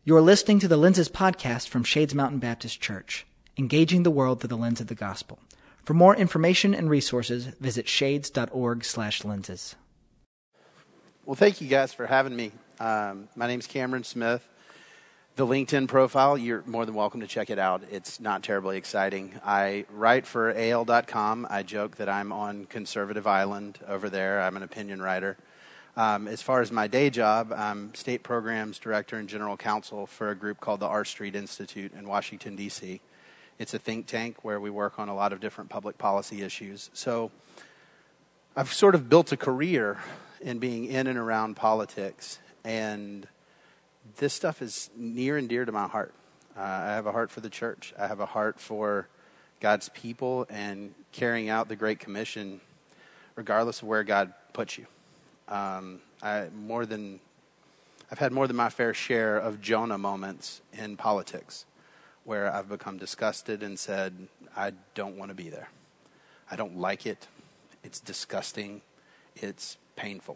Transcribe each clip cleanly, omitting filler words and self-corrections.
You're listening to the Lenses podcast from Shades Mountain Baptist Church, engaging the world through the lens of the gospel. For more information and resources, visit shades.org/lenses. Well, thank you guys for having me. My name's Cameron Smith. The LinkedIn profile, you're more than welcome to check it out. It's not terribly exciting. I write for AL.com. I joke that I'm on Conservative Island over there. I'm an opinion writer. As far as my day job, I'm State Programs Director and General Counsel for a group called the R Street Institute in Washington, D.C. It's a think tank where we work on a lot of different public policy issues. So I've sort of built a career in being in and around politics, and this stuff is near and dear to my heart. I have a heart for the church. I have a heart for God's people and carrying out the Great Commission regardless of where God puts you. I've had more than my fair share of Jonah moments in politics where I've become disgusted and said, I don't want to be there. I don't like it. It's disgusting. It's painful.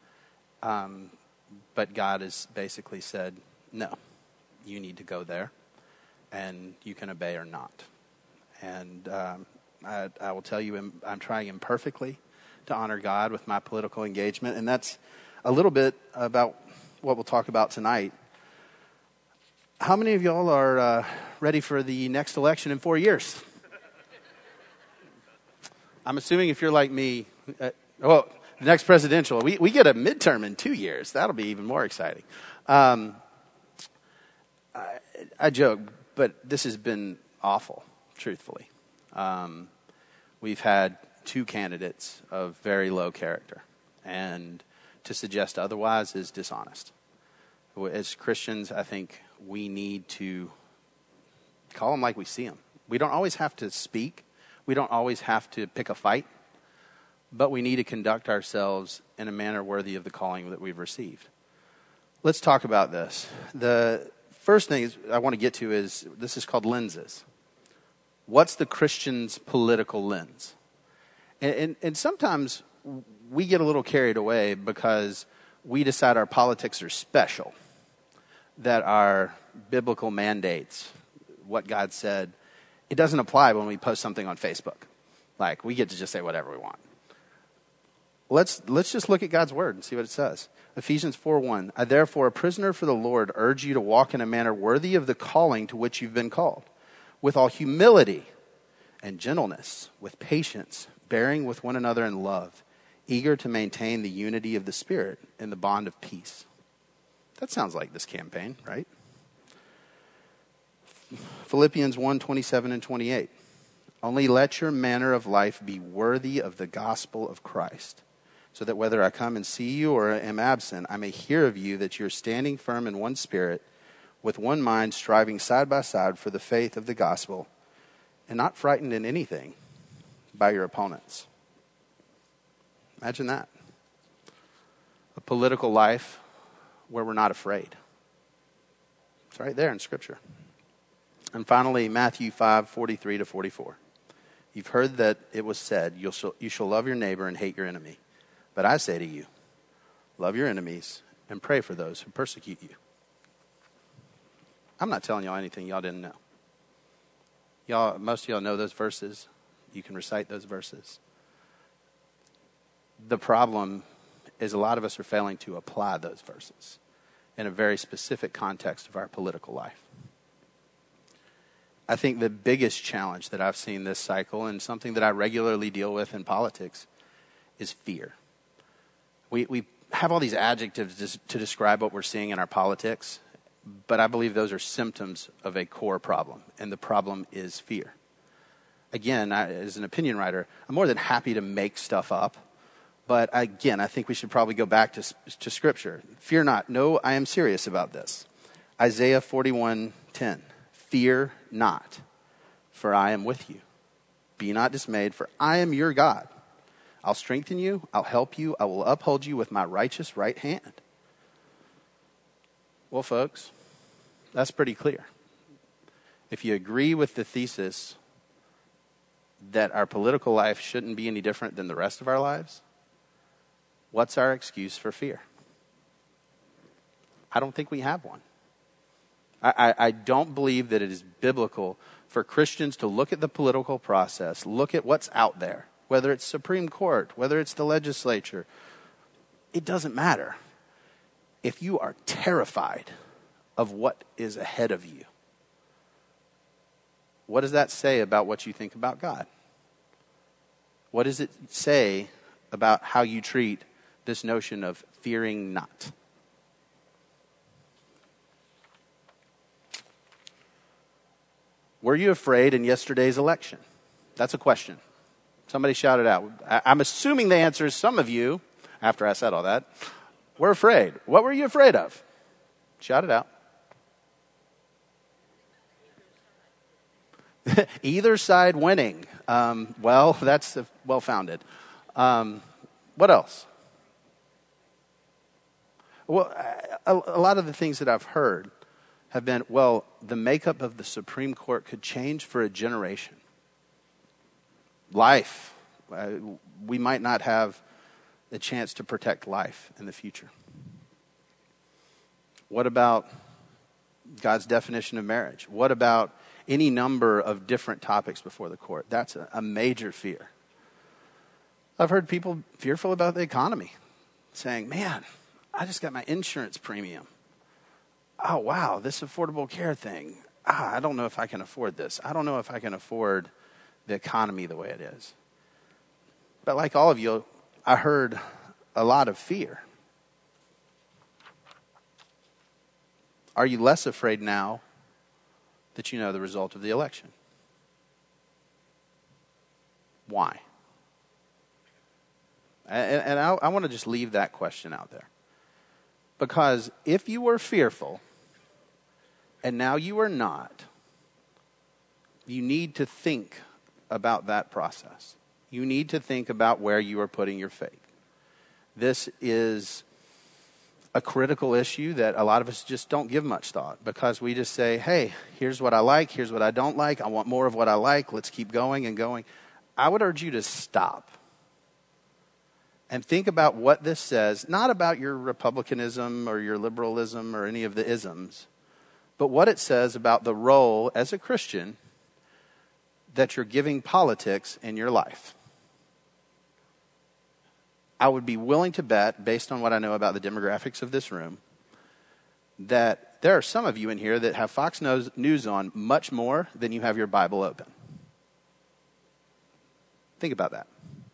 But God has basically said, no, you need to go there and you can obey or not. And I will tell you, I'm trying imperfectly to honor God with my political engagement. And that's a little bit about what we'll talk about tonight. How many of y'all are ready for the next election in 4 years? I'm assuming if you're like me, the next presidential, we get a midterm in 2 years. That'll be even more exciting. I joke, but this has been awful, truthfully. We've had two candidates of very low character, and to suggest otherwise is dishonest. As Christians, I think we need to call them like we see them. We don't always have to speak. We don't always have to pick a fight, but we need to conduct ourselves in a manner worthy of the calling that we've received. Let's talk about this. The first thing I want to get to is, this is called lenses. What's the Christian's political lens? And sometimes we get a little carried away because we decide our politics are special, that our biblical mandates, what God said, it doesn't apply when we post something on Facebook. Like, we get to just say whatever we want. Let's just look at God's word and see what it says. Ephesians 4:1, I therefore, a prisoner for the Lord, urge you to walk in a manner worthy of the calling to which you've been called, with all humility and gentleness, with patience, bearing with one another in love, eager to maintain the unity of the Spirit in the bond of peace. That sounds like this campaign, right? Philippians 1:27 and 28. Only let your manner of life be worthy of the gospel of Christ, so that whether I come and see you or am absent, I may hear of you that you're standing firm in one spirit, with one mind, striving side by side for the faith of the gospel, and not frightened in anything by your opponents. Imagine that. A political life where we're not afraid. It's right there in Scripture. And finally, Matthew 5:43 to 44. You've heard that it was said, you shall love your neighbor and hate your enemy. But I say to you, love your enemies and pray for those who persecute you. I'm not telling y'all anything y'all didn't know. Most of y'all know those verses. You can recite those verses. The problem is a lot of us are failing to apply those verses in a very specific context of our political life. I think the biggest challenge that I've seen this cycle, and something that I regularly deal with in politics, is fear. We have all these adjectives to describe what we're seeing in our politics, but I believe those are symptoms of a core problem, and the problem is fear. Again, as an opinion writer, I'm more than happy to make stuff up. But again, I think we should probably go back to Scripture. Fear not. No, I am serious about this. Isaiah 41:10. Fear not, for I am with you. Be not dismayed, for I am your God. I'll strengthen you. I'll help you. I will uphold you with my righteous right hand. Well, folks, that's pretty clear. If you agree with the thesis that our political life shouldn't be any different than the rest of our lives, what's our excuse for fear? I don't think we have one. I don't believe that it is biblical for Christians to look at the political process, look at what's out there, whether it's Supreme Court, whether it's the legislature. It doesn't matter. If you are terrified of what is ahead of you, what does that say about what you think about God? What does it say about how you treat this notion of fearing not? Were you afraid in yesterday's election? That's a question. Somebody shout it out. I'm assuming the answer is some of you, after I said all that, were afraid. What were you afraid of? Shout it out. Either side winning. Well, that's well-founded. What else? Well, a lot of the things that I've heard have been, well, the makeup of the Supreme Court could change for a generation. Life. We might not have the chance to protect life in the future. What about God's definition of marriage? What about any number of different topics before the court? That's a major fear. I've heard people fearful about the economy, saying, man, I just got my insurance premium. Oh, wow, this affordable care thing. I don't know if I can afford this. I don't know if I can afford the economy the way it is. But like all of you, I heard a lot of fear. Are you less afraid now that you know the result of the election? Why? And I want to just leave that question out there. Because if you were fearful and now you are not, you need to think about that process. You need to think about where you are putting your faith. This is a critical issue that a lot of us just don't give much thought, because we just say, hey, here's what I like, here's what I don't like, I want more of what I like, let's keep going and going. I would urge you to stop and think about what this says, not about your republicanism or your liberalism or any of the isms, but what it says about the role as a Christian that you're giving politics in your life. I would be willing to bet, based on what I know about the demographics of this room, that there are some of you in here that have Fox News on much more than you have your Bible open. Think about that.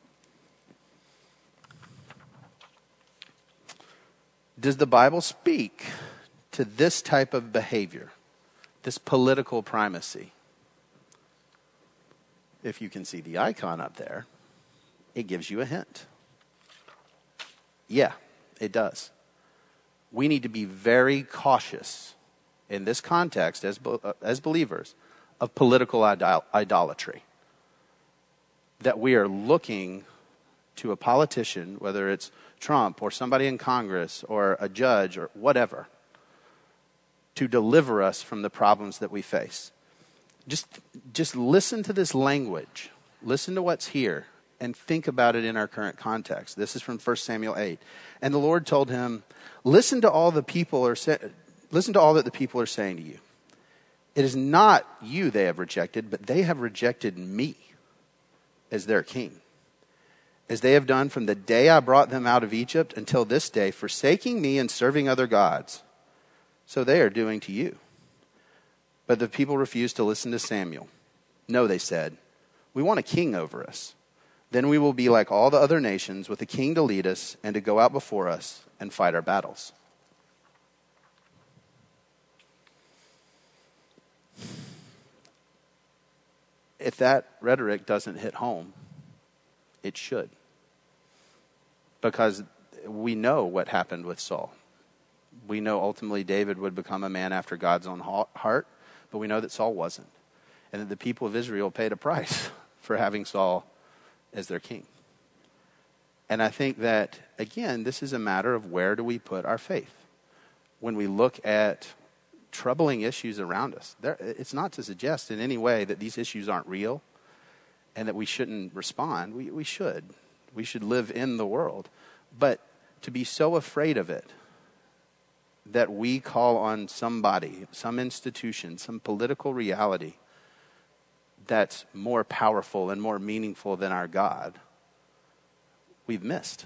Does the Bible speak to this type of behavior, this political primacy? If you can see the icon up there, it gives you a hint. Yeah, it does. We need to be very cautious in this context as believers of political idolatry. That we are looking to a politician, whether it's Trump or somebody in Congress or a judge or whatever, to deliver us from the problems that we face. Just listen to this language. Listen to what's here and think about it in our current context. This is from 1 Samuel 8. And the Lord told him, listen to all that the people are saying to you. It is not you they have rejected, but they have rejected me as their king, as they have done from the day I brought them out of Egypt until this day, forsaking me and serving other gods. So they are doing to you. But the people refused to listen to Samuel. No, they said, we want a king over us. Then we will be like all the other nations, with a king to lead us and to go out before us and fight our battles. If that rhetoric doesn't hit home, it should. Because we know what happened with Saul. We know ultimately David would become a man after God's own heart, but we know that Saul wasn't. And that the people of Israel paid a price for having Saul as their king. And I think that, again, this is a matter of where do we put our faith. When we look at troubling issues around us, it's not to suggest in any way that these issues aren't real and that we shouldn't respond. We should. We should live in the world. But to be so afraid of it that we call on somebody, some institution, some political reality that's more powerful and more meaningful than our God, we've missed.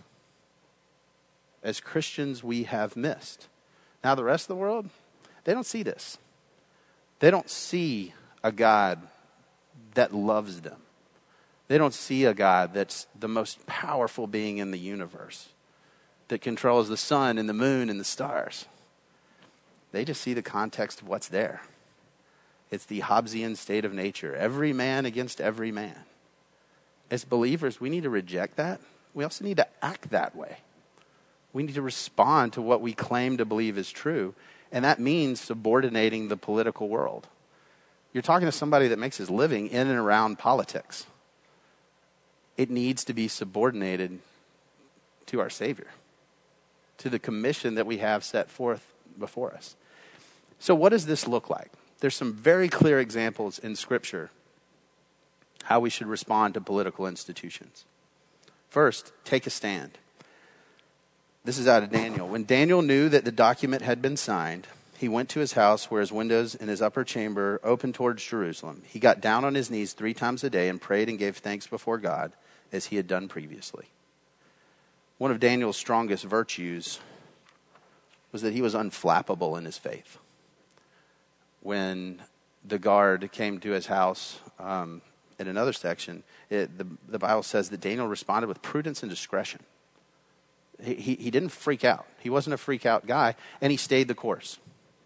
As Christians, we have missed. Now, the rest of the world, they don't see this. They don't see a God that loves them. They don't see a God that's the most powerful being in the universe, that controls the sun and the moon and the stars. They just see the context of what's there. It's the Hobbesian state of nature. Every man against every man. As believers, we need to reject that. We also need to act that way. We need to respond to what we claim to believe is true. And that means subordinating the political world. You're talking to somebody that makes his living in and around politics. It needs to be subordinated to our Savior, to the commission that we have set forth before us. So what does this look like? There's some very clear examples in Scripture how we should respond to political institutions. First, take a stand. This is out of Daniel. When Daniel knew that the document had been signed, he went to his house where his windows in his upper chamber opened towards Jerusalem. He got down on his knees 3 times a day and prayed and gave thanks before God as he had done previously. One of Daniel's strongest virtues was that he was unflappable in his faith. When the guard came to his house in another section, the Bible says that Daniel responded with prudence and discretion. He didn't freak out. He wasn't a freak out guy, and he stayed the course.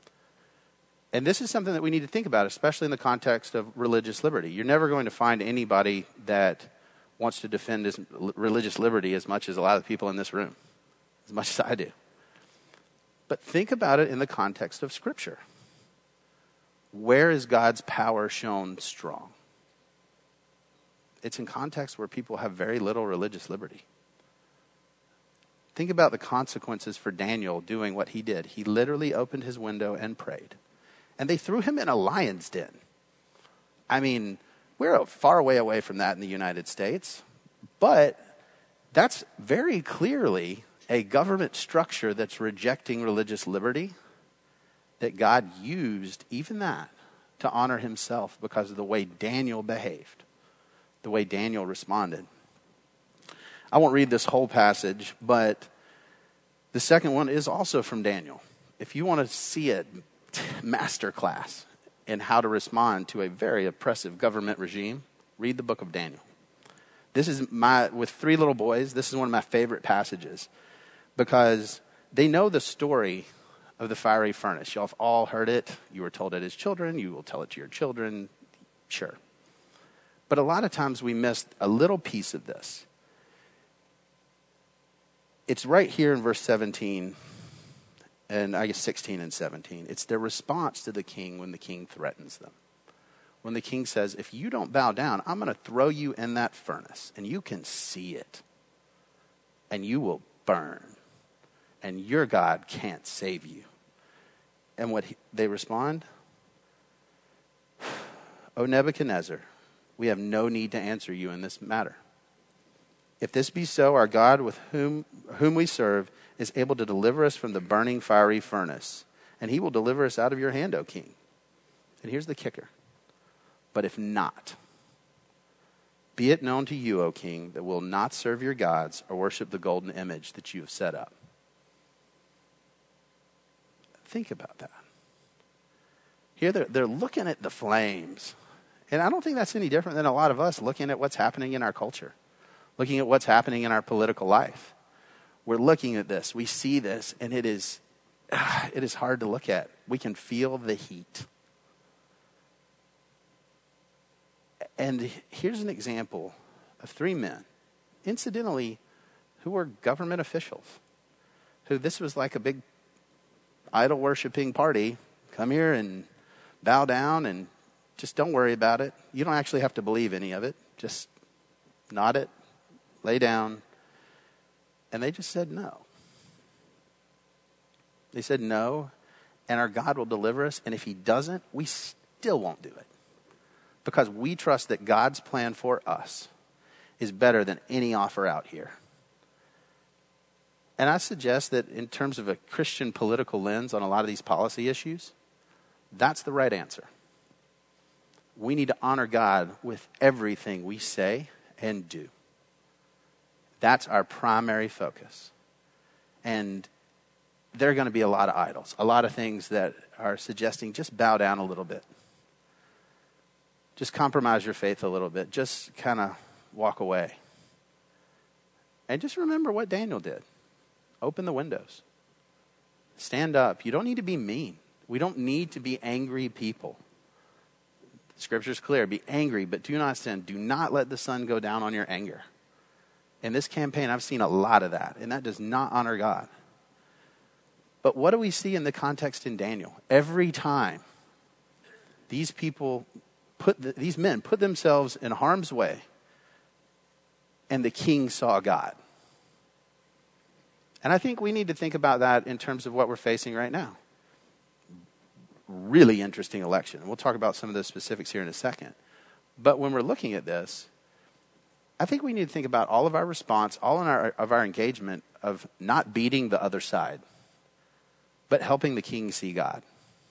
And this is something that we need to think about, especially in the context of religious liberty. You're never going to find anybody that wants to defend his religious liberty as much as a lot of the people in this room, as much as I do. But think about it in the context of Scripture. Where is God's power shown strong? It's in contexts where people have very little religious liberty. Think about the consequences for Daniel doing what he did. He literally opened his window and prayed. And they threw him in a lion's den. I mean, we're far way away from that in the United States. But that's very clearly a government structure that's rejecting religious liberty, that God used even that to honor himself because of the way Daniel behaved, the way Daniel responded. I won't read this whole passage, but the second one is also from Daniel. If you want to see a masterclass in how to respond to a very oppressive government regime, read the book of Daniel. This is with 3 little boys, this is one of my favorite passages because they know the story of the fiery furnace. Y'all have all heard it. You were told it as children. You will tell it to your children. Sure. But a lot of times we miss a little piece of this. It's right here in verse 17, and I guess 16 and 17. It's their response to the king when the king threatens them. When the king says, if you don't bow down, I'm going to throw you in that furnace, and you can see it, and you will burn, and your God can't save you. And what they respond? O Nebuchadnezzar, we have no need to answer you in this matter. If this be so, our God with whom we serve is able to deliver us from the burning fiery furnace, and he will deliver us out of your hand, O king. And here's the kicker. But if not, be it known to you, O king, that we'll not serve your gods or worship the golden image that you have set up. Think about that. Here they're looking at the flames. And I don't think that's any different than a lot of us looking at what's happening in our culture, looking at what's happening in our political life. We're looking at this. We see this, and it is hard to look at. We can feel the heat. And here's an example of 3 men, incidentally, who were government officials, who this was like a big idol-worshiping party. Come here and bow down and just don't worry about it. You don't actually have to believe any of it. Just nod it, lay down. And they just said no. They said no, and our God will deliver us. And if he doesn't, we still won't do it. Because we trust that God's plan for us is better than any offer out here. And I suggest that in terms of a Christian political lens on a lot of these policy issues, that's the right answer. We need to honor God with everything we say and do. That's our primary focus. And there are going to be a lot of idols, a lot of things that are suggesting just bow down a little bit. Just compromise your faith a little bit. Just kind of walk away. And just remember what Daniel did. Open the windows. Stand up. You don't need to be mean. We don't need to be angry people. The scripture's clear. Be angry, but do not sin. Do not let the sun go down on your anger. In this campaign, I've seen a lot of that, and that does not honor God. But what do we see in the context in Daniel? Every time these people these men put themselves in harm's way, and the king saw God. And I think we need to think about that in terms of what we're facing right now. Really interesting election. We'll talk about some of the specifics here in a second. But when we're looking at this, I think we need to think about all of our response, of our engagement of not beating the other side, but helping the king see God.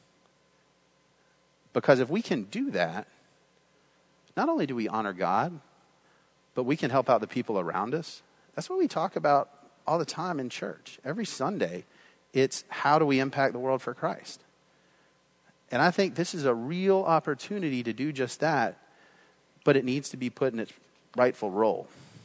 Because if we can do that, not only do we honor God, but we can help out the people around us. That's what we talk about all the time in church. Every Sunday, it's how do we impact the world for Christ? And I think this is a real opportunity to do just that, but it needs to be put in its rightful role.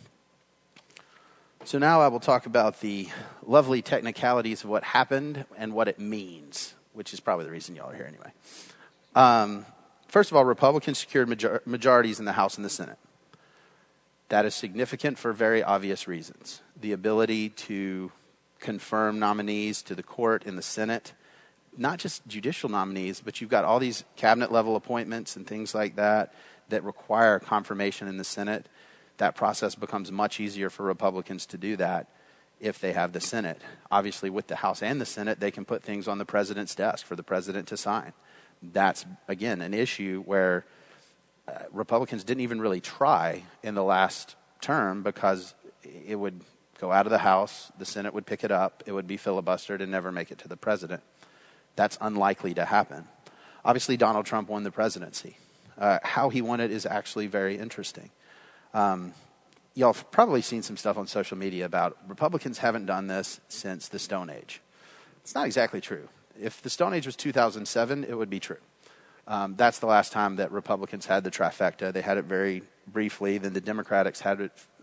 So now I will talk about the lovely technicalities of what happened and what it means, which is probably the reason y'all are here anyway. First of all, Republicans secured majorities in the House and the Senate. That is significant for very obvious reasons. The ability to confirm nominees to the court in the Senate, not just judicial nominees, but you've got all these cabinet level appointments and things like that require confirmation in the Senate. That process becomes much easier for Republicans to do that if they have the Senate. Obviously, with the House and the Senate, they can put things on the president's desk for the president to sign. That's, again, an issue where Republicans didn't even really try in the last term because it would go out of the House, the Senate would pick it up, it would be filibustered and never make it to the president. That's unlikely to happen. Obviously, Donald Trump won the presidency. How he won it is actually very interesting. Y'all have probably seen some stuff on social media about Republicans haven't done this since the Stone Age. It's not exactly true. If the Stone Age was 2007, it would be true. That's the last time that Republicans had the trifecta. They had it very briefly. Then the Democrats had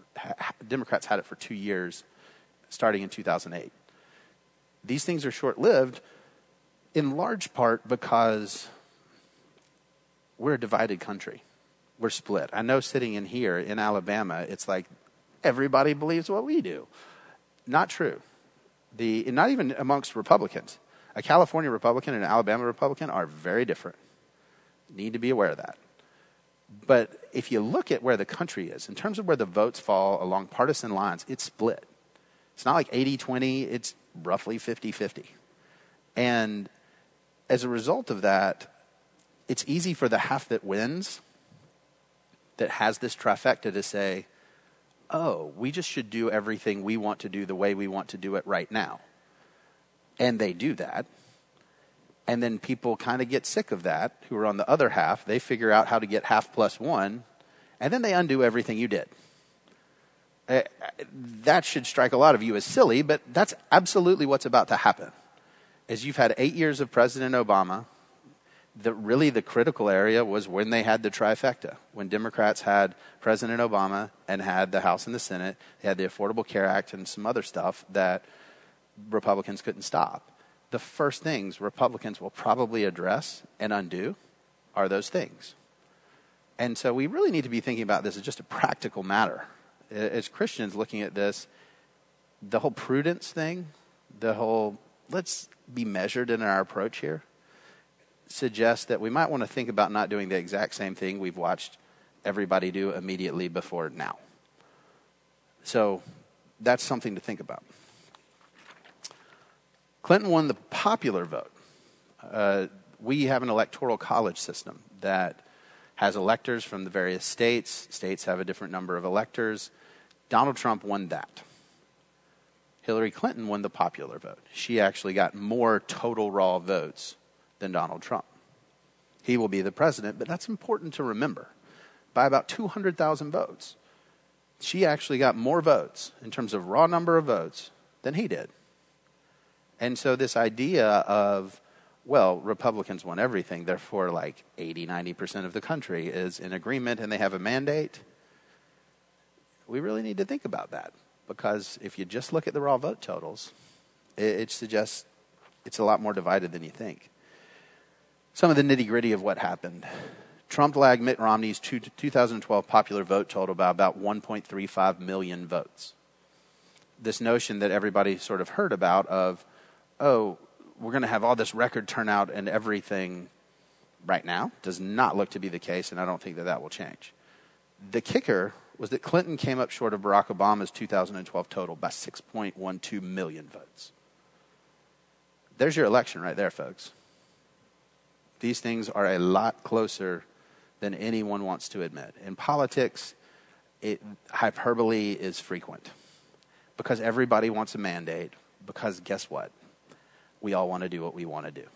it for 2 years, starting in 2008. These things are short-lived, in large part because we're a divided country. We're split. I know sitting in here in Alabama, it's like everybody believes what we do. Not true. Not even amongst Republicans. A California Republican and an Alabama Republican are very different. Need to be aware of that. But if you look at where the country is, in terms of where the votes fall along partisan lines, it's split. It's not like 80-20, it's roughly 50-50. And as a result of that, it's easy for the half that wins, that has this trifecta, to say, oh, we just should do everything we want to do the way we want to do it right now. And they do that. And then people kind of get sick of that, who are on the other half. They figure out how to get half plus one, and then they undo everything you did. That should strike a lot of you as silly, but that's absolutely what's about to happen. As you've had 8 years of President Obama, the critical area was when they had the trifecta. When Democrats had President Obama and had the House and the Senate, they had the Affordable Care Act and some other stuff that Republicans couldn't stop. The first things Republicans will probably address and undo are those things. And so we really need to be thinking about this as just a practical matter. As Christians looking at this, the whole prudence thing, the whole let's be measured in our approach here, suggests that we might want to think about not doing the exact same thing we've watched everybody do immediately before now. So that's something to think about. Clinton won the popular vote. We have an electoral college system that has electors from the various states. States have a different number of electors. Donald Trump won that. Hillary Clinton won the popular vote. She actually got more total raw votes than Donald Trump. He will be the president, but that's important to remember. By about 200,000 votes. She actually got more votes in terms of raw number of votes than he did. And so this idea of, well, Republicans won everything, therefore like 80, 90% of the country is in agreement and they have a mandate, we really need to think about that. Because if you just look at the raw vote totals, it suggests it's a lot more divided than you think. Some of the nitty-gritty of what happened. Trump lagged Mitt Romney's 2012 popular vote total by about 1.35 million votes. This notion that everybody sort of heard about of, oh, we're going to have all this record turnout and everything right now does not look to be the case, and I don't think that that will change. The kicker was that Clinton came up short of Barack Obama's 2012 total by 6.12 million votes. There's your election right there, folks. These things are a lot closer than anyone wants to admit. In politics, hyperbole is frequent because everybody wants a mandate, because guess what? We all want to do what we want to do.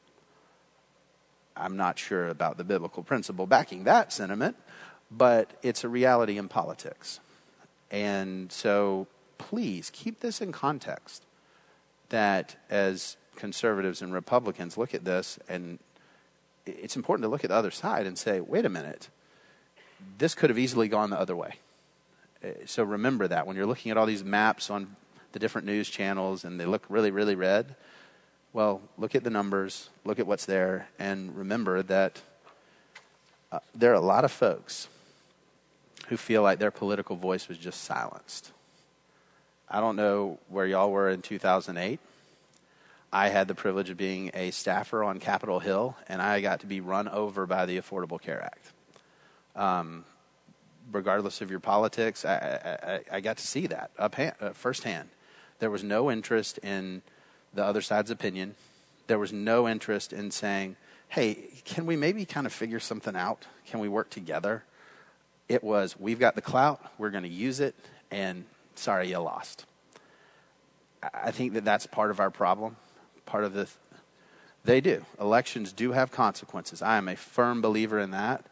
I'm not sure about the biblical principle backing that sentiment, but it's a reality in politics. And so please keep this in context, that as conservatives and Republicans look at this, and it's important to look at the other side and say, wait a minute, this could have easily gone the other way. So remember that when you're looking at all these maps on the different news channels and they look really, really red, well, look at the numbers, look at what's there, and remember that there are a lot of folks who feel like their political voice was just silenced. I don't know where y'all were in 2008. I had the privilege of being a staffer on Capitol Hill, and I got to be run over by the Affordable Care Act. Regardless of your politics, I got to see that firsthand. There was no interest in the other side's opinion. There was no interest in saying, hey, can we maybe kind of figure something out? Can we work together? It was, we've got the clout, we're going to use it, and sorry, you lost. I think that that's part of our problem. Part of they do. Elections do have consequences. I am a firm believer in that.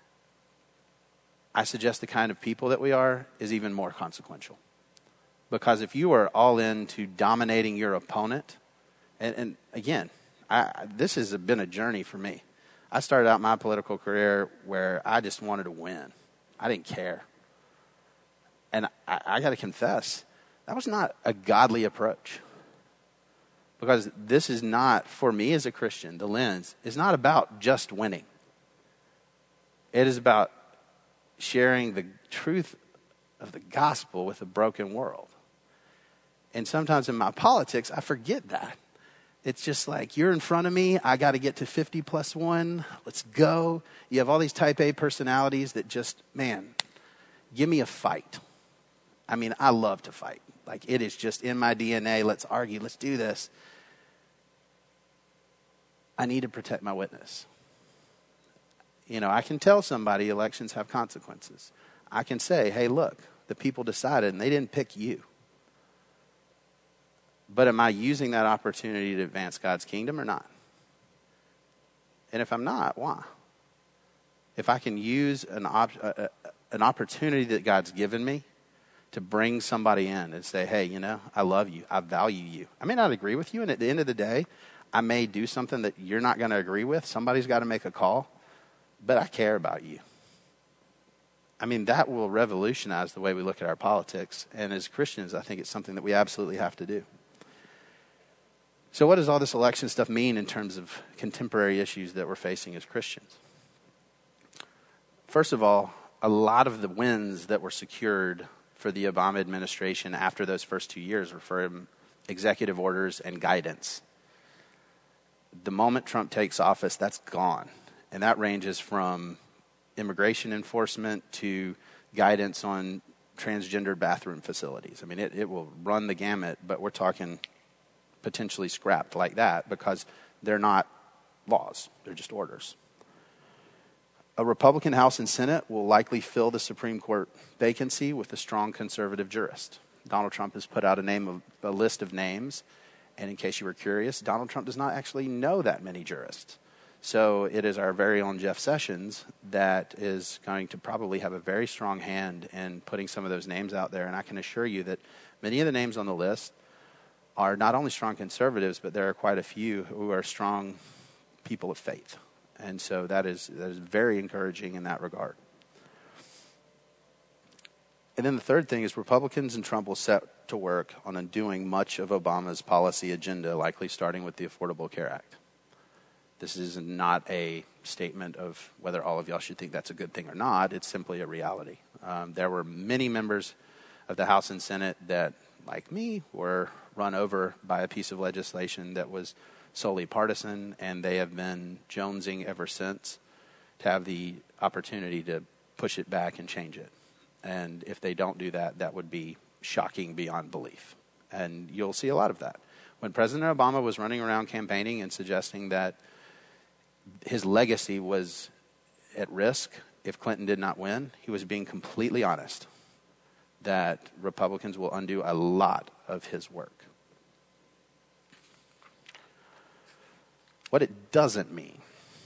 I suggest the kind of people that we are is even more consequential. Because if you are all into dominating your opponent, and again, this has been a journey for me. I started out my political career where I just wanted to win. I didn't care. And I got to confess, that was not a godly approach. Because this is not, for me as a Christian, the lens is not about just winning. It is about sharing the truth of the gospel with a broken world. And sometimes in my politics, I forget that. It's just like, you're in front of me, I got to get to 50 plus 1, let's go. You have all these type A personalities that just, man, give me a fight. I mean, I love to fight. Like, it is just in my DNA, let's argue, let's do this. I need to protect my witness. You know, I can tell somebody elections have consequences. I can say, hey, look, the people decided and they didn't pick you. But am I using that opportunity to advance God's kingdom or not? And if I'm not, why? If I can use an opportunity that God's given me to bring somebody in and say, hey, you know, I love you. I value you. I may not agree with you. And at the end of the day, I may do something that you're not going to agree with. Somebody's got to make a call. But I care about you. I mean, that will revolutionize the way we look at our politics. And as Christians, I think it's something that we absolutely have to do. So what does all this election stuff mean in terms of contemporary issues that we're facing as Christians? First of all, a lot of the wins that were secured for the Obama administration after those first 2 years were from executive orders and guidance. The moment Trump takes office, that's gone. And that ranges from immigration enforcement to guidance on transgender bathroom facilities. I mean, it will run the gamut, but we're talking potentially scrapped like that because they're not laws. They're just orders. A Republican House and Senate will likely fill the Supreme Court vacancy with a strong conservative jurist. Donald Trump has put out a list of names. And in case you were curious, Donald Trump does not actually know that many jurists. So it is our very own Jeff Sessions that is going to probably have a very strong hand in putting some of those names out there. And I can assure you that many of the names on the list are not only strong conservatives, but there are quite a few who are strong people of faith. And so that is very encouraging in that regard. And then the third thing is Republicans and Trump will set to work on undoing much of Obama's policy agenda, likely starting with the Affordable Care Act. This is not a statement of whether all of y'all should think that's a good thing or not. It's simply a reality. There were many members of the House and Senate that, like me, were run over by a piece of legislation that was solely partisan, and they have been jonesing ever since to have the opportunity to push it back and change it. And if they don't do that, that would be shocking beyond belief. And you'll see a lot of that. When President Obama was running around campaigning and suggesting that his legacy was at risk if Clinton did not win, he was being completely honest that Republicans will undo a lot of his work. What it doesn't mean,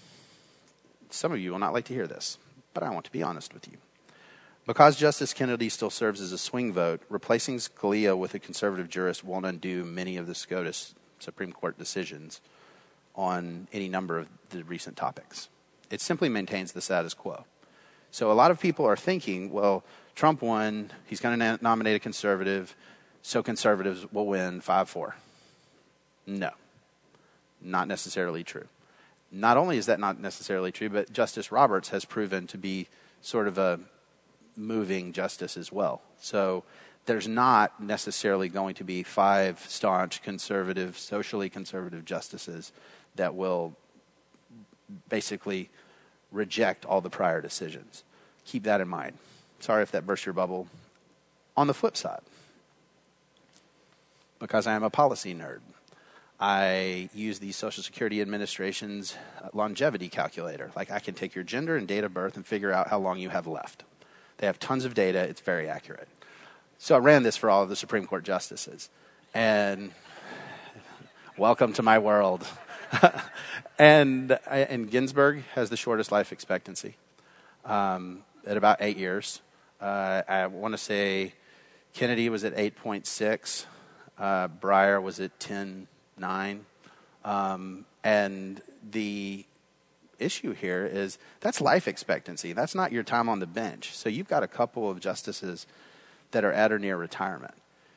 some of you will not like to hear this, but I want to be honest with you. Because Justice Kennedy still serves as a swing vote, replacing Scalia with a conservative jurist won't undo many of the SCOTUS Supreme Court decisions on any number of the recent topics. It simply maintains the status quo. So a lot of people are thinking, well, Trump won, he's going to nominate a conservative, so conservatives will win 5-4. No, not necessarily true. Not only is that not necessarily true, but Justice Roberts has proven to be sort of a moving justice as well. So there's not necessarily going to be 5 staunch conservative, socially conservative justices that will basically reject all the prior decisions. Keep that in mind. Sorry if that burst your bubble. On the flip side, because I am a policy nerd, I use the Social Security Administration's longevity calculator. Like, I can take your gender and date of birth and figure out how long you have left. They have tons of data. It's very accurate. So I ran this for all of the Supreme Court justices. And welcome to my world. And Ginsburg has the shortest life expectancy at about 8 years. I want to say Kennedy was at 8.6. Breyer was at 10.9. And the issue here is that's life expectancy. That's not your time on the bench. So you've got a couple of justices that are at or near retirement.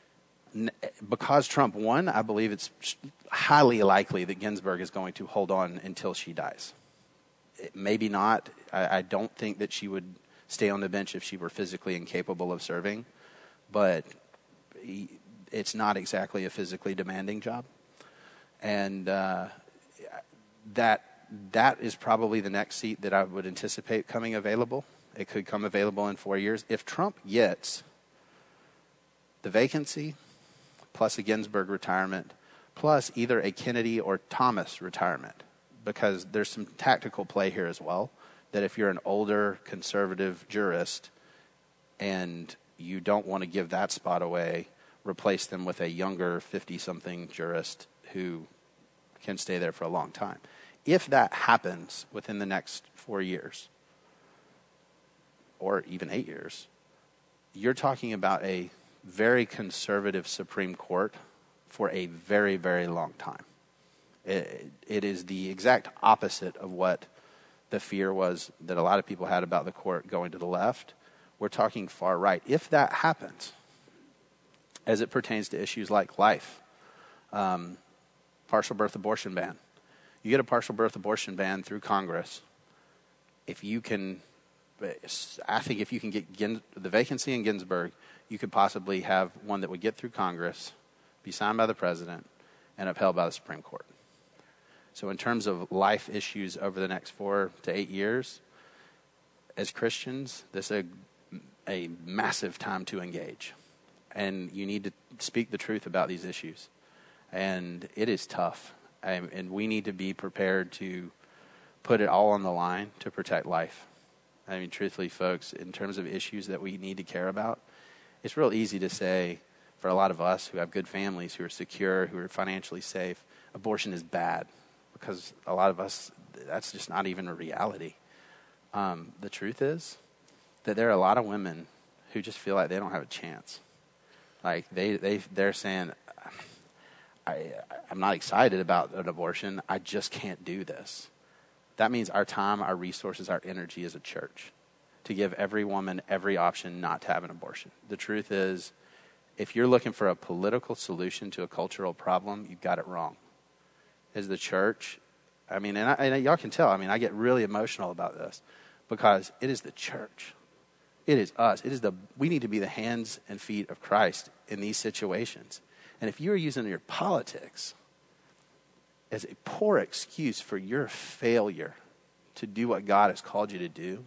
Because Trump won, I believe it's highly likely that Ginsburg is going to hold on until she dies. Maybe not. I don't think that she would stay on the bench if she were physically incapable of serving. But it's not exactly a physically demanding job. And that is probably the next seat that I would anticipate coming available. It could come available in 4 years. If Trump gets the vacancy, plus a Ginsburg retirement, plus either a Kennedy or Thomas retirement, because there's some tactical play here as well, that if you're an older conservative jurist and you don't want to give that spot away, replace them with a younger 50-something jurist who can stay there for a long time. If that happens within the next 4 years, or even 8 years, you're talking about a very conservative Supreme Court for a very, very long time. It is the exact opposite of what the fear was that a lot of people had about the court going to the left. We're talking far right. If that happens, as it pertains to issues like life, partial birth abortion ban. You get a partial birth abortion ban through Congress. If you can, I think if you can get the vacancy in Ginsburg, you could possibly have one that would get through Congress, be signed by the president, and upheld by the Supreme Court. So in terms of life issues over the next 4 to 8 years, as Christians, this is a massive time to engage. And you need to speak the truth about these issues. And it is tough. And we need to be prepared to put it all on the line to protect life. I mean, truthfully, folks, in terms of issues that we need to care about, it's real easy to say For a lot of us who have good families, who are secure, who are financially safe, abortion is bad because a lot of us, that's just not even a reality. The truth is that there are a lot of women who just feel like they don't have a chance. Like they're saying, I'm not excited about an abortion. I just can't do this. That means our time, our resources, our energy as a church to give every woman every option not to have an abortion. The truth is, if you're looking for a political solution to a cultural problem, you've got it wrong. As the church, and y'all can tell, I get really emotional about this because it is the church. It is us. We need to be the hands and feet of Christ in these situations. And if you're using your politics as a poor excuse for your failure to do what God has called you to do,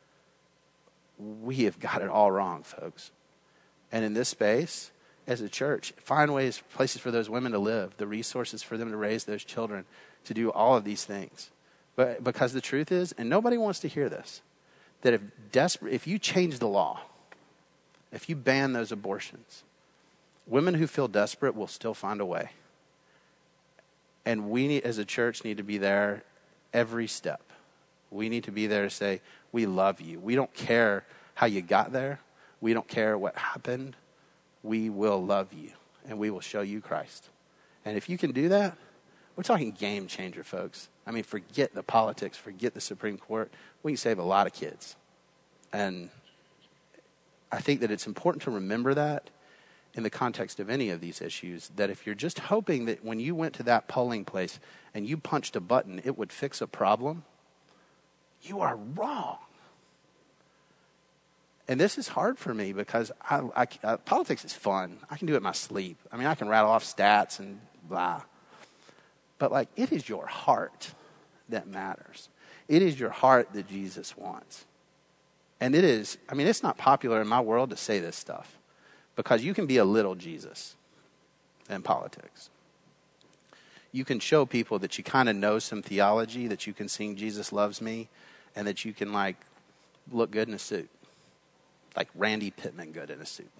we have got it all wrong, folks. And in this space, as a church, find places for those women to live, the resources for them to raise those children, to do all of these things. But because the truth is, and nobody wants to hear this, that if you change the law, if you ban those abortions, women who feel desperate will still find a way. And we, as a church, need to be there every step. We need to be there to say, we love you. We don't care how you got there. We don't care what happened. We will love you, and we will show you Christ. And if you can do that, we're talking game changer, folks. Forget the politics, forget the Supreme Court. We can save a lot of kids. And I think that it's important to remember that in the context of any of these issues, that if you're just hoping that when you went to that polling place and you punched a button, it would fix a problem, you are wrong. And this is hard for me because politics is fun. I can do it in my sleep. I can rattle off stats and blah. But it is your heart that matters. It is your heart that Jesus wants. And it is, it's not popular in my world to say this stuff because you can be a little Jesus in politics. You can show people that you kind of know some theology, that you can sing Jesus Loves Me, and that you can look good in a suit. Like Randy Pittman good in a suit.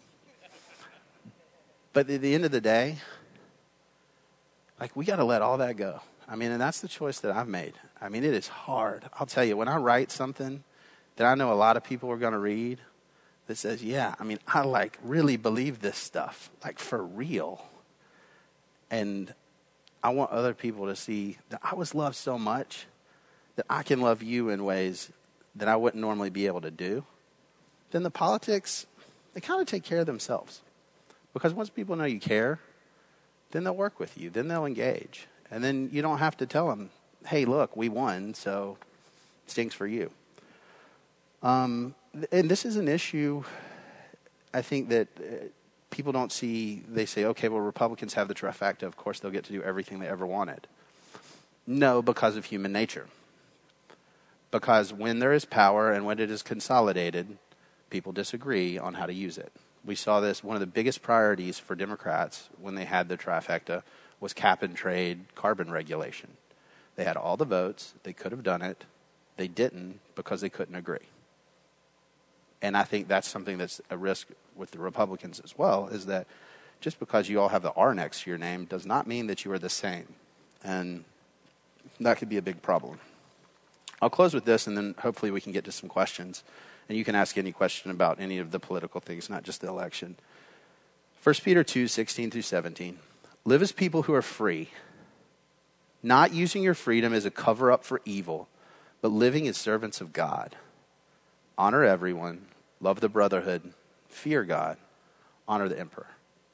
But at the end of the day, we got to let all that go. And that's the choice that I've made. It is hard. I'll tell you, when I write something that I know a lot of people are going to read that says, yeah, I really believe this stuff, for real. And I want other people to see that I was loved so much that I can love you in ways that I wouldn't normally be able to do. Then the politics, they kind of take care of themselves. Because once people know you care, then they'll work with you. Then they'll engage. And then you don't have to tell them, hey, look, we won, so it stinks for you. And this is an issue, I think, that people don't see. They say, okay, well, Republicans have the trifecta. Of course, they'll get to do everything they ever wanted. No, because of human nature. Because when there is power and when it is consolidated, people disagree on how to use it. We saw this, one of the biggest priorities for Democrats when they had the trifecta was cap and trade carbon regulation. They had all the votes. They could have done it. They didn't because they couldn't agree. And I think that's something that's a risk with the Republicans as well, is that just because you all have the R next to your name does not mean that you are the same. And that could be a big problem. I'll close with this, and then hopefully we can get to some questions. And you can ask any question about any of the political things, not just the election. 1 Peter 2:16-17. Live as people who are free, not using your freedom as a cover-up for evil, but living as servants of God. Honor everyone, love the brotherhood, fear God, honor the emperor.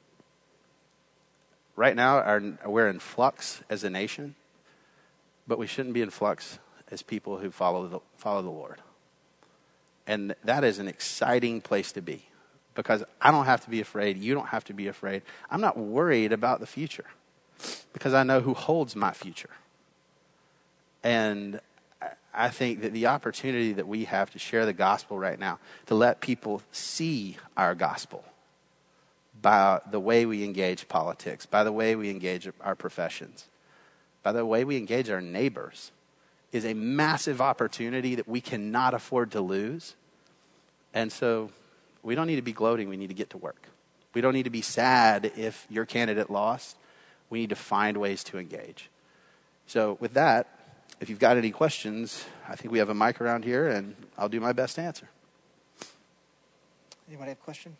Right now, we're in flux as a nation, but we shouldn't be in flux as people who follow the Lord. And that is an exciting place to be, because I don't have to be afraid. You don't have to be afraid. I'm not worried about the future because I know who holds my future. And I think that the opportunity that we have to share the gospel right now, to let people see our gospel by the way we engage politics, by the way we engage our professions, by the way we engage our neighbors, is a massive opportunity that we cannot afford to lose. And so we don't need to be gloating. We need to get to work. We don't need to be sad if your candidate lost. We need to find ways to engage. So with that, if you've got any questions, I think we have a mic around here, and I'll do my best to answer. Anybody have a question?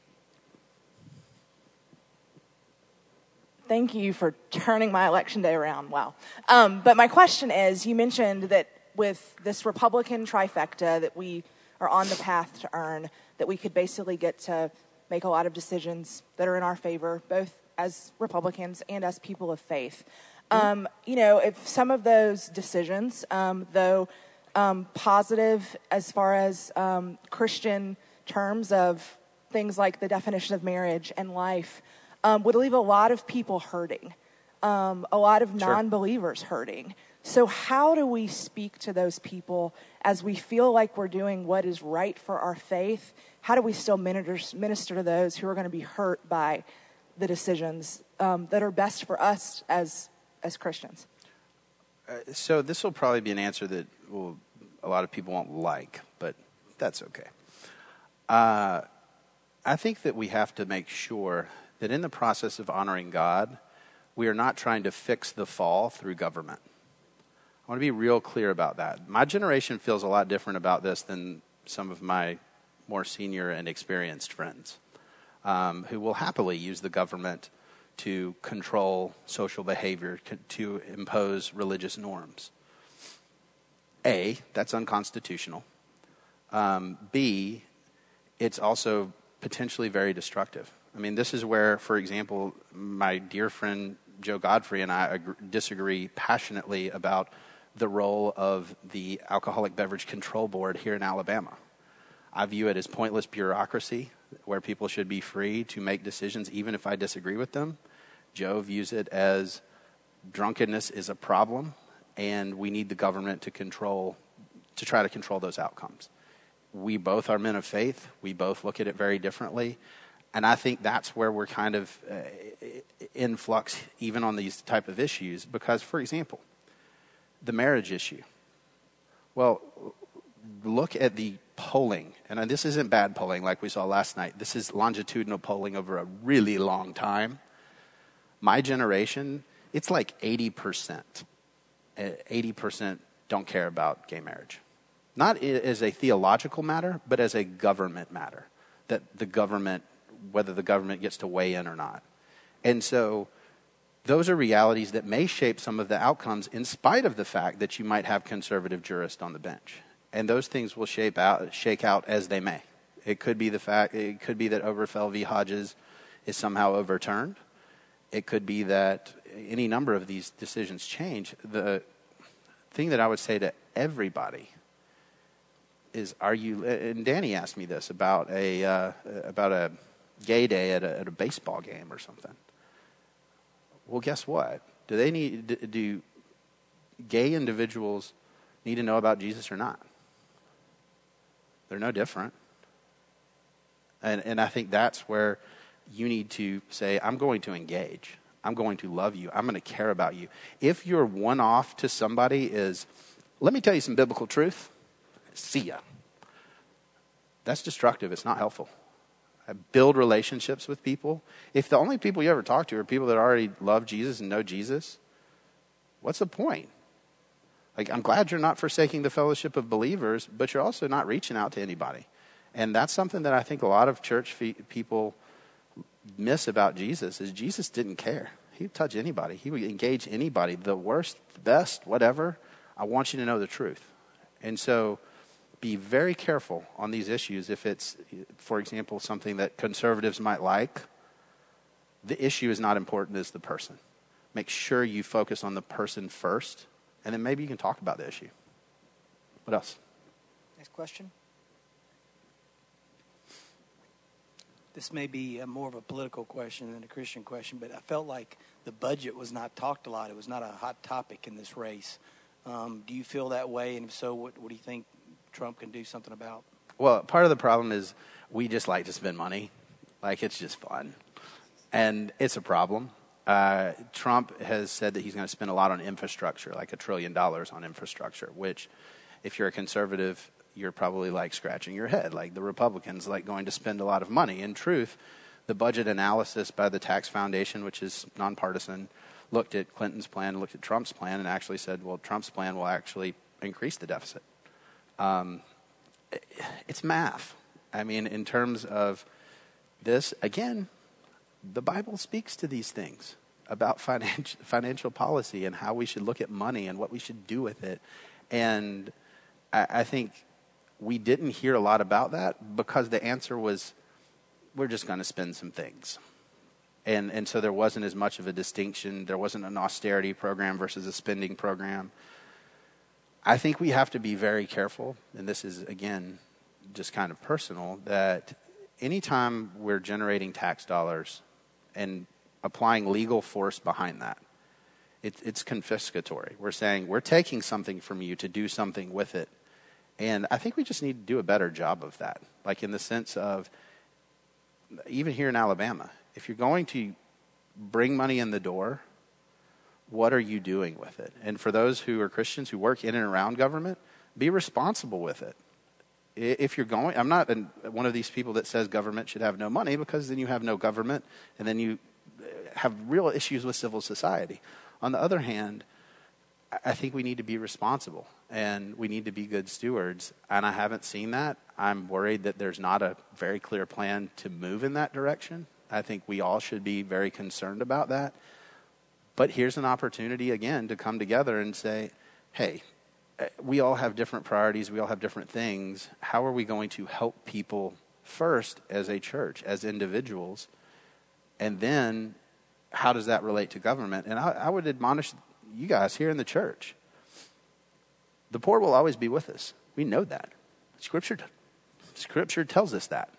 Thank you for turning my election day around. Wow. But my question is, you mentioned that with this Republican trifecta that we are on the path to earn, that we could basically get to make a lot of decisions that are in our favor, both as Republicans and as people of faith. If some of those decisions, though positive as far as Christian terms of things like the definition of marriage and life, would leave a lot of people hurting, a lot of non-believers hurting. So how do we speak to those people as we feel like we're doing what is right for our faith? How do we still minister to those who are going to be hurt by the decisions that are best for us as Christians? So this will probably be an answer that a lot of people won't like, but that's okay. I think that we have to make sure that in the process of honoring God, we are not trying to fix the fall through government. I want to be real clear about that. My generation feels a lot different about this than some of my more senior and experienced friends who will happily use the government to control social behavior, to impose religious norms. A, that's unconstitutional. B, it's also potentially very destructive. I mean, this is where, for example, my dear friend Joe Godfrey and I disagree passionately about the role of the Alcoholic Beverage Control Board here in Alabama. I view it as pointless bureaucracy where people should be free to make decisions even if I disagree with them. Joe views it as drunkenness is a problem and we need the government to try to control those outcomes. We both are men of faith. We both look at it very differently. And I think that's where we're kind of in flux even on these type of issues because, for example, the marriage issue. Well, look at the polling. And this isn't bad polling like we saw last night. This is longitudinal polling over a really long time. My generation, it's like 80%. 80% don't care about gay marriage. Not as a theological matter, but as a government matter. That the government, whether the government gets to weigh in or not. And so those are realities that may shape some of the outcomes in spite of the fact that you might have conservative jurists on the bench. And those things will shake out as they may. It could be that Obergefell v. Hodges is somehow overturned. It could be that any number of these decisions change. The thing that I would say to everybody is, and Danny asked me this about a gay day at a baseball game or something. Well, guess what? Do gay individuals need to know about Jesus or not? They're no different. And I think that's where you need to say, I'm going to engage. I'm going to love you. I'm going to care about you. If your one-off to somebody is, let me tell you some biblical truth, see ya. That's destructive. It's not helpful. Build relationships with people. If the only people you ever talk to are people that already love Jesus and know Jesus, what's the point? Like, I'm glad you're not forsaking the fellowship of believers, but you're also not reaching out to anybody. And that's something that I think a lot of church people miss about Jesus is Jesus didn't care. He would touch anybody. He would engage anybody, the worst, the best, whatever. I want you to know the truth. And so be very careful on these issues. If it's, for example, something that conservatives might like, the issue is not important as the person. Make sure you focus on the person first, and then maybe you can talk about the issue. What else? Next question. This may be more of a political question than a Christian question, but I felt like the budget was not talked a lot. It was not a hot topic in this race. Do you feel that way? And if so, what do you think Trump can do something about? Well, part of the problem is we just like to spend money. Like, it's just fun. And it's a problem. Trump has said that he's going to spend a lot on infrastructure, like $1 trillion on infrastructure, which if you're a conservative, you're probably like scratching your head. Like the Republicans like going to spend a lot of money. In truth, The budget analysis by the Tax Foundation, which is nonpartisan, looked at Clinton's plan, looked at Trump's plan, and actually said, well, Trump's plan will actually increase the deficit. It's math. I mean, in terms of this, again, the Bible speaks to these things about financial policy and how we should look at money and what we should do with it. And I think we didn't hear a lot about that because the answer was, we're just going to spend some things. And so there wasn't as much of a distinction. There wasn't an austerity program versus a spending program. I think we have to be very careful, and this is, again, just kind of personal, that anytime we're generating tax dollars and applying legal force behind that, it's confiscatory. We're saying we're taking something from you to do something with it. And I think we just need to do a better job of that, like in the sense of, even here in Alabama, if you're going to bring money in the door, what are you doing with it? And for those who are Christians who work in and around government, be responsible with it. If you're going, I'm not one of these people that says government should have no money, because then you have no government and then you have real issues with civil society. On the other hand, I think we need to be responsible and we need to be good stewards. And I haven't seen that. I'm worried that there's not a very clear plan to move in that direction. I think we all should be very concerned about that. But here's an opportunity, again, to come together and say, hey, we all have different priorities. We all have different things. How are we going to help people first as a church, as individuals? And then how does that relate to government? And I would admonish you guys here in the church. The poor will always be with us. We know that. Scripture tells us that.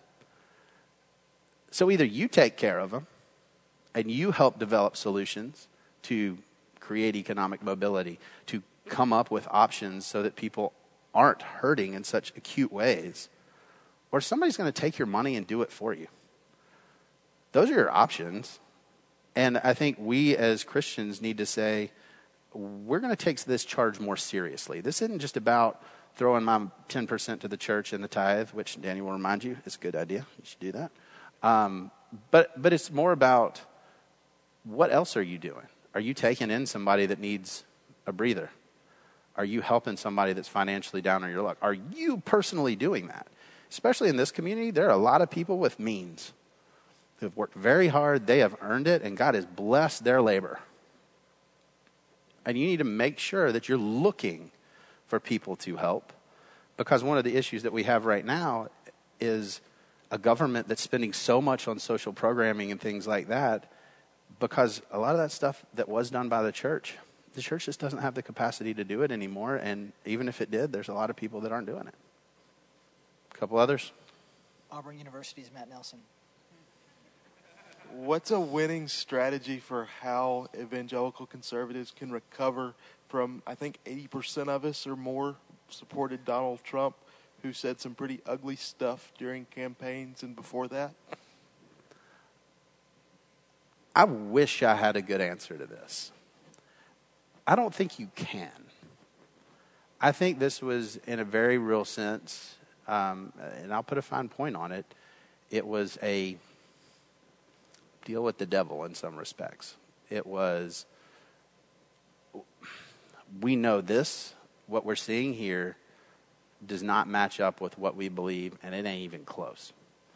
So either you take care of them and you help develop solutions to create economic mobility, to come up with options so that people aren't hurting in such acute ways, or somebody's going to take your money and do it for you. Those are your options. And I think we as Christians need to say, we're going to take this charge more seriously. This isn't just about throwing my 10% to the church and the tithe, which Danny will remind you is a good idea. You should do that. But it's more about, what else are you doing? Are you taking in somebody that needs a breather? Are you helping somebody that's financially down on your luck? Are you personally doing that? Especially in this community, there are a lot of people with means who have worked very hard. They have earned it, and God has blessed their labor. And you need to make sure that you're looking for people to help, because one of the issues that we have right now is a government that's spending so much on social programming and things like that, because a lot of that stuff that was done by the church just doesn't have the capacity to do it anymore. And even if it did, there's a lot of people that aren't doing it. A couple others. Auburn University's Matt Nelson. What's a winning strategy for how evangelical conservatives can recover from, I think 80% of us or more supported Donald Trump, who said some pretty ugly stuff during campaigns and before that? I wish I had a good answer to this. I don't think you can. I think this was, in a very real sense, and I'll put a fine point on it, it was a deal with the devil in some respects. It was, we know this, what we're seeing here does not match up with what we believe, and it ain't even close.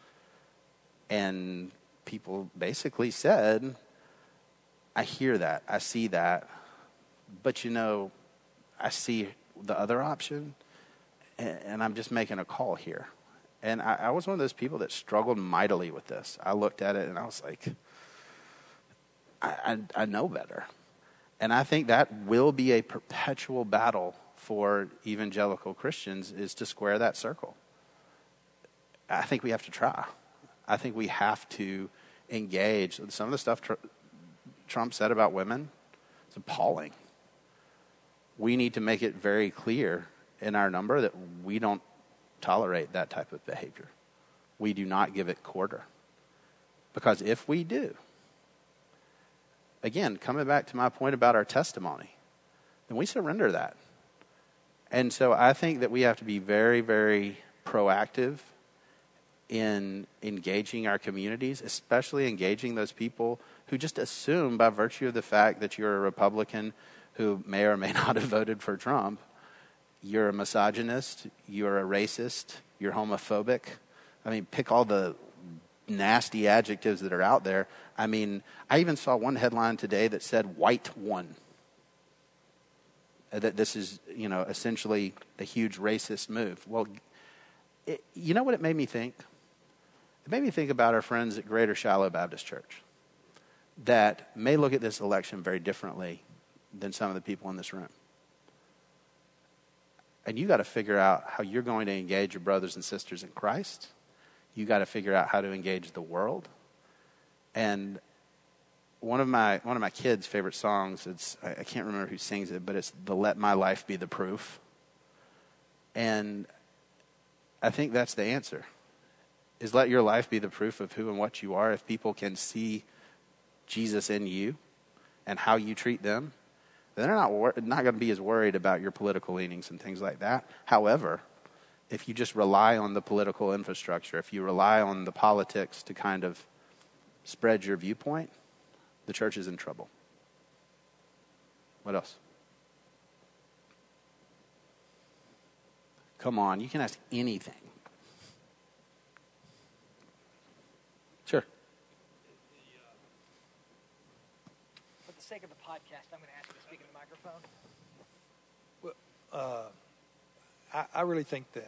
And people basically said, I hear that, I see that, but I see the other option, and I'm just making a call here. And I was one of those people that struggled mightily with this. I looked at it and I was like, I know better. And I think that will be a perpetual battle for evangelical Christians, is to square that circle. I think we have to try. I think we have to engage. Some of the stuff Trump said about women, it's appalling. We need to make it very clear in our number that we don't tolerate that type of behavior. We do not give it quarter. Because if we do, again, coming back to my point about our testimony, then we surrender that. And so I think that we have to be very, very proactive in engaging our communities, especially engaging those people who just assume by virtue of the fact that you're a Republican who may or may not have voted for Trump, you're a misogynist, you're a racist, you're homophobic. I mean, pick all the nasty adjectives that are out there. I mean, I even saw one headline today that said white won. That this is, essentially a huge racist move. Well, you know what it made me think? It made me think about our friends at Greater Shiloh Baptist Church that may look at this election very differently than some of the people in this room. And you got to figure out how you're going to engage your brothers and sisters in Christ. You got to figure out how to engage the world. And one of my kids' favorite songs, I can't remember who sings it, but it's the Let My Life Be the Proof. And I think that's the answer, is let your life be the proof of who and what you are. If people can see Jesus in you and how you treat them, then they're not going to be as worried about your political leanings and things like that. However, if you just rely on the political infrastructure, if you rely on the politics to kind of spread your viewpoint, the church is in trouble. What else? Come on, you can ask anything. Sure. For the sake of the podcast, I'm going to ask you to speak in the microphone. Well, I really think that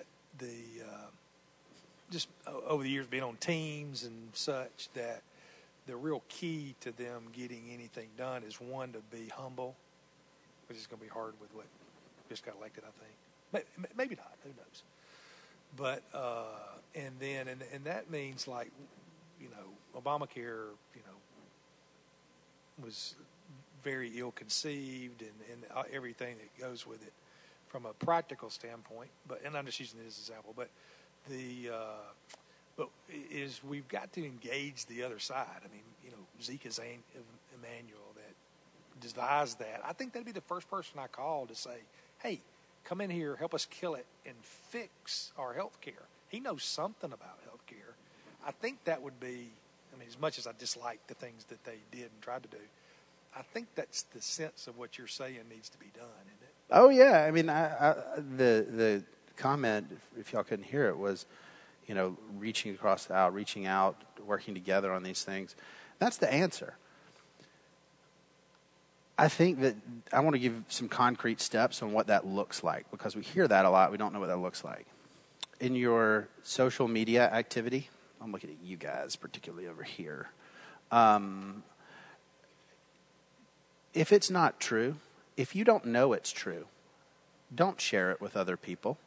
just over the years being on teams and such, that the real key to them getting anything done is, one, to be humble, which is going to be hard with what just got elected, I think. Maybe not. Who knows? But and that means, like, Obamacare, was very ill-conceived and everything that goes with it from a practical standpoint. And I'm just using it as an example. But we've got to engage the other side. I mean, Zeke is Emmanuel that devised that. I think that'd be the first person I call to say, hey, come in here, help us kill it, and fix our health care. He knows something about health care. I think that would be, as much as I dislike the things that they did and tried to do, I think that's the sense of what you're saying needs to be done, isn't it? Oh, yeah. The comment, if y'all couldn't hear it, was, reaching across the aisle, reaching out, working together on these things. That's the answer. I think that I want to give some concrete steps on what that looks like, because we hear that a lot. We don't know what that looks like. In your social media activity, I'm looking at you guys, particularly over here. If it's not true, if you don't know it's true, don't share it with other people.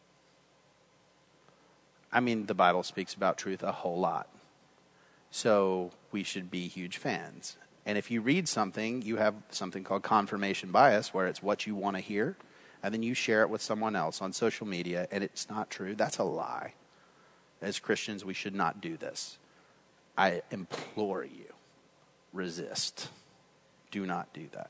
The Bible speaks about truth a whole lot. So we should be huge fans. And if you read something, you have something called confirmation bias, where it's what you want to hear, and then you share it with someone else on social media, and it's not true. That's a lie. As Christians, we should not do this. I implore you, resist. Do not do that.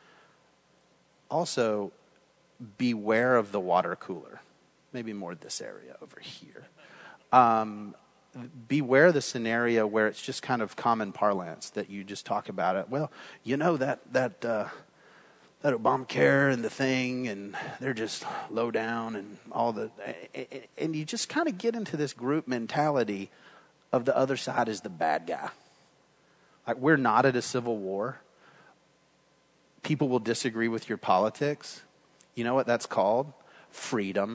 Also, beware of the water cooler. Maybe more this area over here. Beware the scenario where it's just kind of common parlance that you just talk about it. Well, that Obamacare and the thing, and they're just low down and all the, and you just kind of get into this group mentality of the other side is the bad guy. Like, we're not at a civil war. People will disagree with your politics. You know what that's called? Freedom.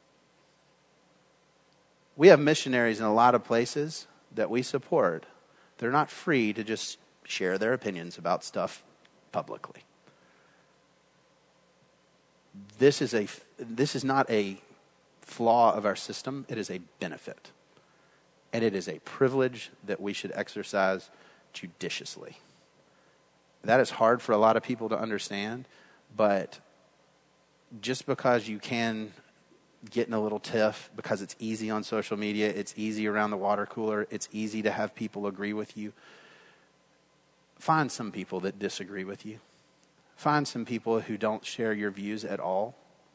We have missionaries in a lot of places that we support. They're not free to just share their opinions about stuff publicly. This is not a flaw of our system. It is a benefit. And it is a privilege that we should exercise judiciously. That is hard for a lot of people to understand, but just because you can get in a little tiff, because it's easy on social media, it's easy around the water cooler, it's easy to have people agree with you, find some people that disagree with you. Find some people who don't share your views at all.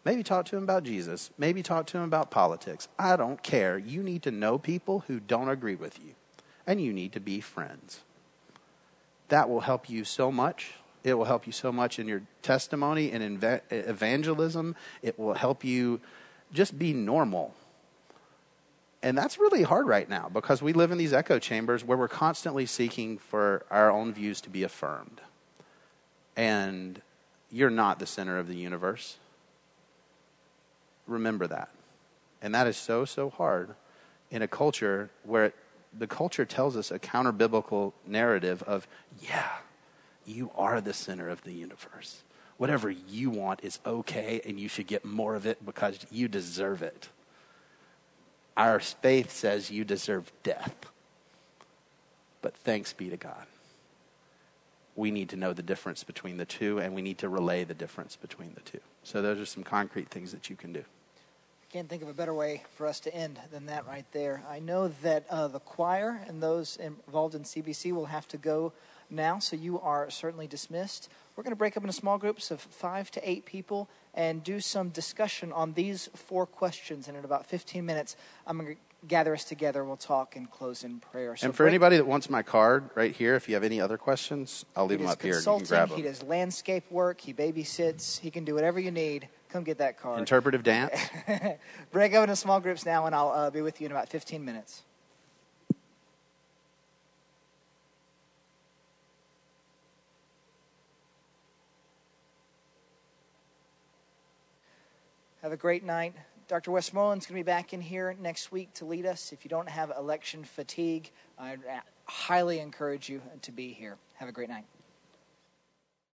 Maybe talk to him about Jesus. Maybe talk to him about politics. I don't care. You need to know people who don't agree with you, and you need to be friends. That will help you so much. It will help you so much in your testimony and evangelism. It will help you just be normal. And that's really hard right now because we live in these echo chambers where we're constantly seeking for our own views to be affirmed. And you're not the center of the universe. Remember that. And that is so, so hard in a culture where the culture tells us a counter-biblical narrative of, yeah, you are the center of the universe. Whatever you want is okay, and you should get more of it because you deserve it. Our faith says you deserve death. But thanks be to God. We need to know the difference between the two, and we need to relay the difference between the two. So those are some concrete things that you can do. I can't think of a better way for us to end than that right there. I know that the choir and those involved in CBC will have to go now, so you are certainly dismissed. We're going to break up into small groups of 5 to 8 people and do some discussion on these 4 questions. And in about 15 minutes, I'm going to gather us together. We'll talk and close in prayer. So and for anybody that wants my card right here, if you have any other questions, I'll leave them up here and you can grab them. He does landscape work. He babysits. He can do whatever you need. Come get that card. Interpretive dance. Break up into small groups now, and I'll be with you in about 15 minutes. Have a great night. Dr. Westmoreland's going to be back in here next week to lead us. If you don't have election fatigue, I highly encourage you to be here. Have a great night.